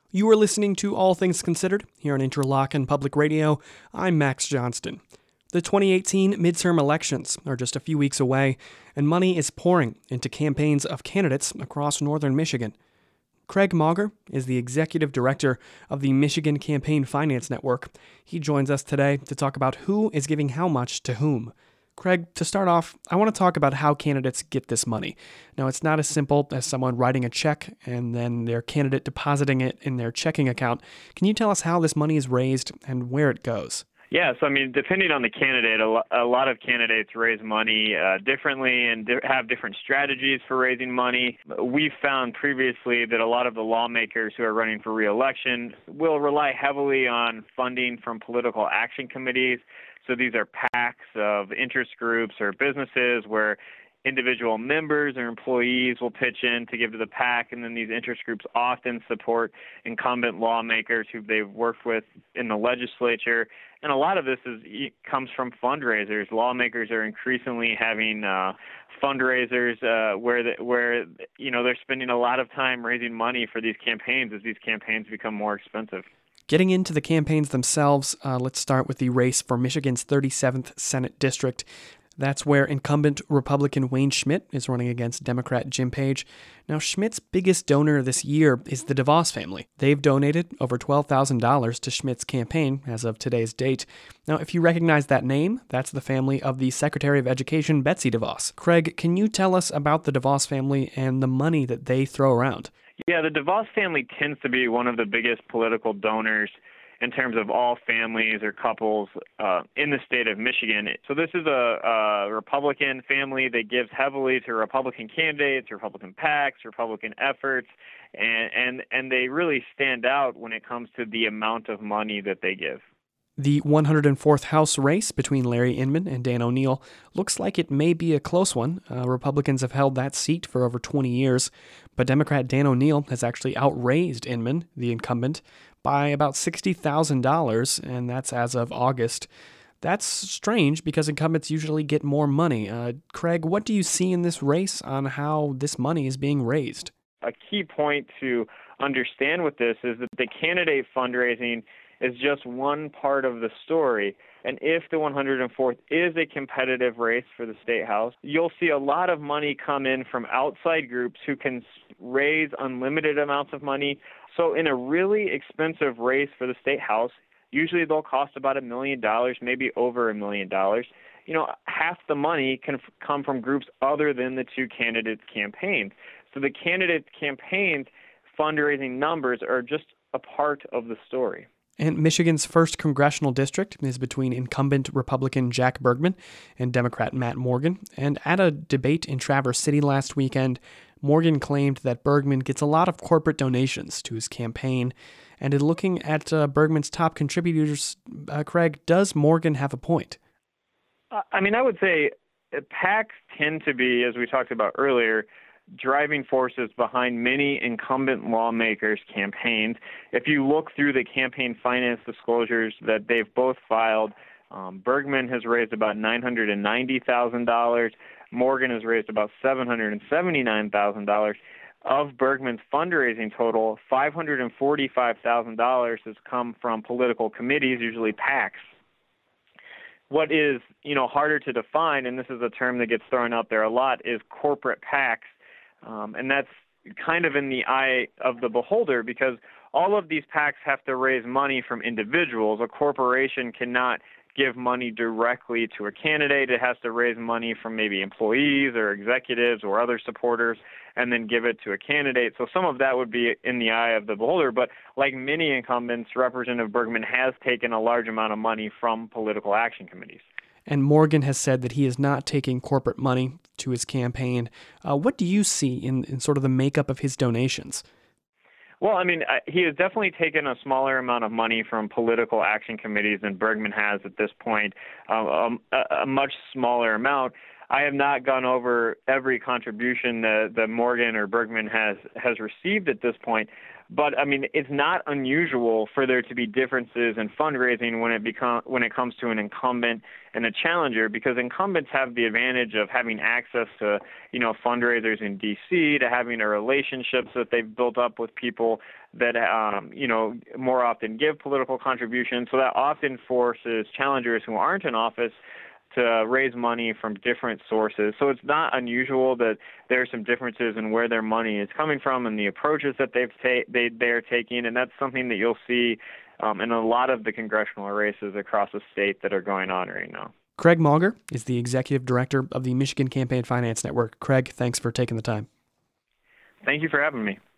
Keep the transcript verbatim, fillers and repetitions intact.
You are listening to All Things Considered here on Interlochen Public Radio. I'm Max Johnston. The twenty eighteen midterm elections are just a few weeks away, and money is pouring into campaigns of candidates across northern Michigan. Craig Mauger is the executive director of the Michigan Campaign Finance Network. He joins us today to talk about who is giving how much to whom. Craig, to start off, I want to talk about how candidates get this money. Now, it's not as simple as someone writing a check and then their candidate depositing it in their checking account. Can you tell us how this money is raised and where it goes? Yeah, so I mean, depending on the candidate, a, lo- a lot of candidates raise money uh, differently and di- have different strategies for raising money. We've found previously that a lot of the lawmakers who are running for re-election will rely heavily on funding from political action committees. So these are PACs of interest groups or businesses where individual members or employees will pitch in to give to the PAC, and then these interest groups often support incumbent lawmakers who they've worked with in the legislature. And a lot of this is comes from fundraisers. Lawmakers are increasingly having uh, fundraisers uh, where the, where you know they're spending a lot of time raising money for these campaigns as these campaigns become more expensive. Getting into the campaigns themselves, uh, let's start with the race for Michigan's thirty-seventh Senate District. That's where incumbent Republican Wayne Schmidt is running against Democrat Jim Page. Now, Schmidt's biggest donor this year is the DeVos family. They've donated over twelve thousand dollars to Schmidt's campaign as of today's date. Now, if you recognize that name, that's the family of the Secretary of Education, Betsy DeVos. Craig, can you tell us about the DeVos family and the money that they throw around? Yeah, the DeVos family tends to be one of the biggest political donors in terms of all families or couples uh, in the state of Michigan. So this is a, a Republican family that gives heavily to Republican candidates, Republican PACs, Republican efforts, and, and, and they really stand out when it comes to the amount of money that they give. The one hundred fourth House race between Larry Inman and Dan O'Neill looks like it may be a close one. Uh, Republicans have held that seat for over twenty years, but Democrat Dan O'Neill has actually outraised Inman, the incumbent, by about sixty thousand dollars, and that's as of August. That's strange because incumbents usually get more money. Uh, Craig, what do you see in this race on how this money is being raised? A key point to understand with this is that the candidate fundraising is just one part of the story. And if the one hundred fourth is a competitive race for the state house, you'll see a lot of money come in from outside groups who can raise unlimited amounts of money. So in a really expensive race for the state house, usually they'll cost about a million dollars, maybe over a million dollars. You know, half the money can f- come from groups other than the two candidates' campaigns. So the candidates' campaigns' fundraising numbers are just a part of the story. And Michigan's first congressional district is between incumbent Republican Jack Bergman and Democrat Matt Morgan. And at a debate in Traverse City last weekend, Morgan claimed that Bergman gets a lot of corporate donations to his campaign. And in looking at uh, Bergman's top contributors, uh, Craig, does Morgan have a point? I mean, I would say PACs tend to be, as we talked about earlier, driving forces behind many incumbent lawmakers' campaigns. If you look through the campaign finance disclosures that they've both filed, um, Bergman has raised about nine hundred ninety thousand dollars. Morgan has raised about seven hundred seventy-nine thousand dollars. Of Bergman's fundraising total, five hundred forty-five thousand dollars has come from political committees, usually PACs. What is, you know, harder to define, and this is a term that gets thrown out there a lot, is corporate PACs. Um, and that's kind of in the eye of the beholder because all of these PACs have to raise money from individuals. A corporation cannot give money directly to a candidate. It has to raise money from maybe employees or executives or other supporters and then give it to a candidate. So some of that would be in the eye of the beholder. But like many incumbents, Representative Bergman has taken a large amount of money from political action committees. And Morgan has said that he is not taking corporate money to his campaign. Uh, what do you see in, in sort of the makeup of his donations? Well, I mean, he has definitely taken a smaller amount of money from political action committees than Bergman has at this point, um, a, a much smaller amount. I have not gone over every contribution that, that Morgan or Bergman has, has received at this point, But I mean, it's not unusual for there to be differences in fundraising when it become when it comes to an incumbent and a challenger, because incumbents have the advantage of having access to, you know, fundraisers in D C, to having the relationships that they've built up with people that, um, you know, more often give political contributions. So that often forces challengers who aren't in office to raise money from different sources. So it's not unusual that there are some differences in where their money is coming from and the approaches that they've ta- they they're taking, and that's something that you'll see um, in a lot of the congressional races across the state that are going on right now. Craig Mauger is the executive director of the Michigan Campaign Finance Network. Craig, thanks for taking the time. Thank you for having me.